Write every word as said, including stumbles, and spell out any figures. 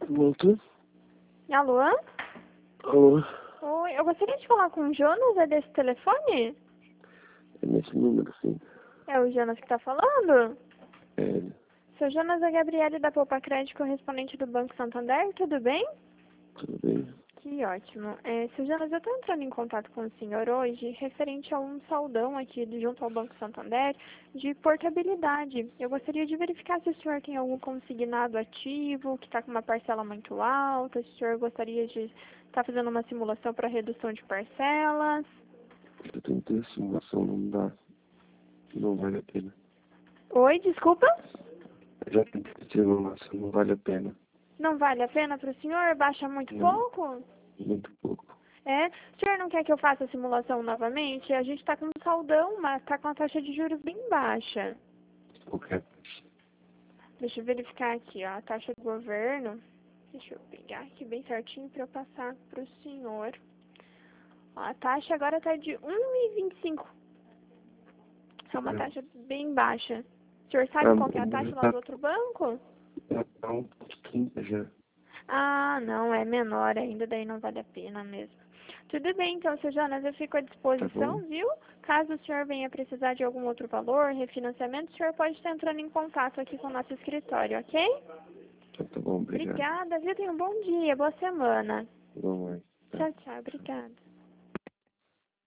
Voltou? Alô? Alô? Oi, eu gostaria de falar com o Jonas, é desse telefone? É nesse número, sim. É o Jonas que tá falando? É, Seu Jonas é Gabriele da Poupa Crédito, correspondente do Banco Santander, tudo bem? tudo bem? Que ótimo. É, seu Jonas, eu estou entrando em contato com o senhor hoje referente a um saldão aqui do- junto ao Banco Santander de portabilidade. Eu gostaria de verificar se o senhor tem algum consignado ativo, que está com uma parcela muito alta, se o senhor gostaria de estar fazendo uma simulação para redução de parcelas. Eu tentei a simulação, não dá. Não vale a pena. Oi, desculpa? Eu já tentei a simulação, não vale a pena. Não vale a pena para o senhor? Baixa muito Não, pouco? muito pouco. É? O senhor não quer que eu faça a simulação novamente? A gente está com um saldão, mas está com a taxa de juros bem baixa. Qualquer. Deixa eu verificar aqui, ó, a taxa do governo. Deixa eu pegar aqui bem certinho para eu passar para o senhor. Ó, a taxa agora está de um vírgula vinte e cinco. É uma taxa bem baixa. O senhor sabe Ah, qual que é a mas taxa lá tá, do outro banco? já tá um ponto trinta já. Ah, não, é menor ainda, daí não vale a pena mesmo. Tudo bem, então, seu Jonas, eu fico à Tá bom? disposição, viu? Caso o senhor venha precisar de algum outro valor, refinanciamento, o senhor pode estar entrando em contato aqui com o nosso escritório, ok? Tá, tá bom, obrigado. Obrigada, viu? Tenha um bom dia, boa semana. Tá bom, mãe. Tá. Tchau, tchau, obrigada.